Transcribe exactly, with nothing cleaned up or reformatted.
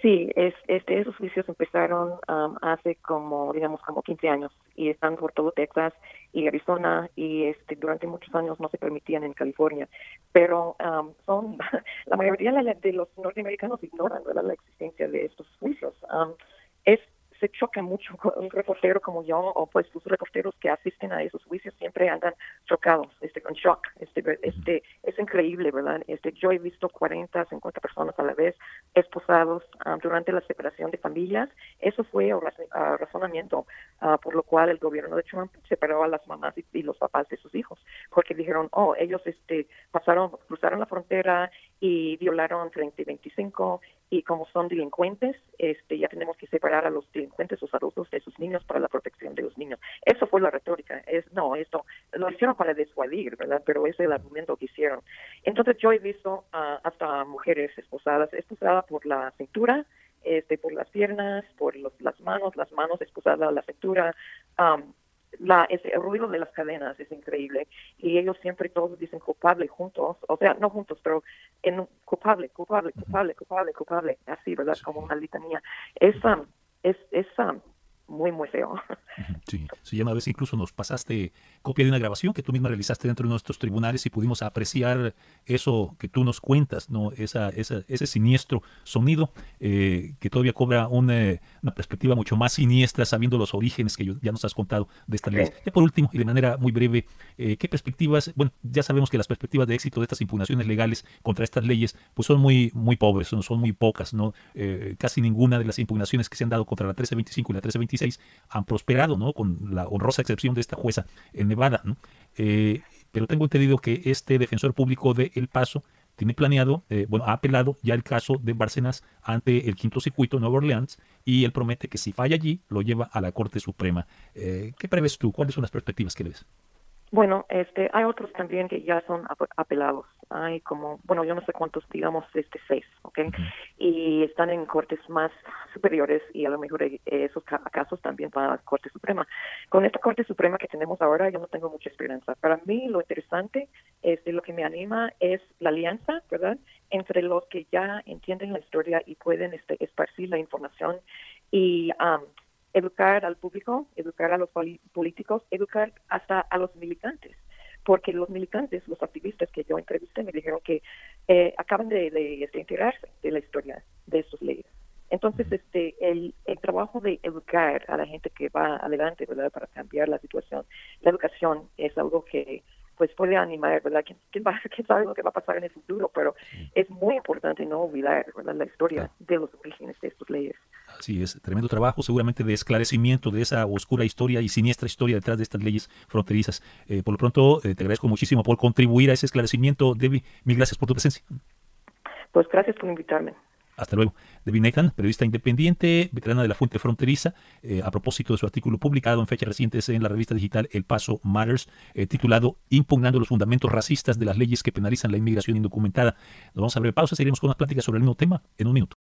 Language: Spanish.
Sí, es, este, esos juicios empezaron um, hace como, digamos, como quince años y están por todo Texas y Arizona y este, durante muchos años no se permitían en California. Pero um, son, la mayoría de, la- de los norteamericanos ignoran, ¿verdad?, la existencia de estos juicios. Um, es se choca mucho con un reportero como yo, o pues los reporteros que asisten a esos juicios siempre andan chocados, este, con shock. Este, este, es increíble, ¿verdad? Este, yo he visto cuarenta, cincuenta personas a la vez esposados um, durante la separación de familias. Eso fue un raz- uh, razonamiento uh, por lo cual el gobierno de Trump separó a las mamás y, y los papás de sus hijos, porque dijeron, oh, ellos este, pasaron, cruzaron la frontera y violaron treinta y veinticinco, y como son delincuentes, este, ya tenemos que separar a los delincuentes, los adultos de sus niños para la protección de los niños. Eso fue la retórica. Es, no, esto lo hicieron para disuadir, ¿verdad? Pero ese es el argumento que hicieron. Entonces yo he visto uh, hasta mujeres esposadas, esposadas por la cintura, este, por las piernas, por los, las manos, las manos esposadas a la cintura. Um, la, ese, el ruido de las cadenas es increíble y ellos siempre todos dicen culpable juntos, o sea, no juntos, pero en un- culpable, culpable, Ujú. culpable, culpable, culpable, así, ¿verdad? Como Sí. una litanía. Es, Ujú. um, es, es um, muy, muy feo. Ujú, sí, sí, ya una vez incluso nos pasaste copia de una grabación que tú misma realizaste dentro de nuestros tribunales y pudimos apreciar eso que tú nos cuentas, ¿no? Esa, esa, ese siniestro sonido eh, que todavía cobra una, una perspectiva mucho más siniestra sabiendo los orígenes que yo- ya nos has contado de estas leyes. Sí. Ya por último, y de manera muy breve, eh, ¿qué perspectivas? Bueno, ya sabemos que las perspectivas de éxito de estas impugnaciones legales contra estas leyes pues son muy, muy pobres, son, son muy pocas, ¿no? Eh, casi ninguna de las impugnaciones que se han dado contra la trece veinticinco y la trece veintiséis han prosperado, ¿no? Con la honrosa excepción de esta jueza en Nevada, ¿no? Eh, pero tengo entendido que este defensor público de El Paso tiene planeado, eh, bueno, ha apelado ya el caso de Bárcenas ante el Quinto Circuito de Nueva Orleans y él promete que si falla allí, lo lleva a la Corte Suprema. Eh, ¿Qué prevés tú? ¿Cuáles son las perspectivas que le ves? Bueno, este, hay otros también que ya son ap- apelados. Hay como, bueno, yo no sé cuántos, digamos, este, seis, ¿ok? Ujú. Y están en cortes más superiores y a lo mejor eh, esos ca- casos también van a la Corte Suprema. Con esta Corte Suprema que tenemos ahora, yo no tengo mucha esperanza. Para mí, lo interesante, este, lo que me anima es la alianza, ¿verdad?, entre los que ya entienden la historia y pueden este, esparcir la información y um, educar al público, educar a los poli- políticos, educar hasta a los militantes, porque los militantes, los activistas que yo entrevisté me dijeron que eh, acaban de, de, de enterarse de la historia de estas leyes. Entonces, este, el, el trabajo de educar a la gente que va adelante, ¿verdad?, para cambiar la situación, la educación es algo que pues puede animar, ¿verdad? ¿Quién, quién, va, quién sabe lo que va a pasar en el futuro? Pero Sí, es muy importante no olvidar, ¿verdad?, la historia claro. de los orígenes de estas leyes. Así es, tremendo trabajo, seguramente de esclarecimiento de esa oscura historia y siniestra historia detrás de estas leyes fronterizas. Eh, por lo pronto, eh, te agradezco muchísimo por contribuir a ese esclarecimiento, Debbie. Mil gracias por tu presencia. Pues gracias por invitarme. Hasta luego. Debbie Nathan, periodista independiente, veterana de la Fuente Fronteriza, eh, a propósito de su artículo publicado en fechas recientes en la revista digital El Paso Matters, eh, titulado Impugnando los fundamentos racistas de las leyes que penalizan la inmigración indocumentada. Nos vamos a breve pausa, seguiremos con unas pláticas sobre el mismo tema en un minuto.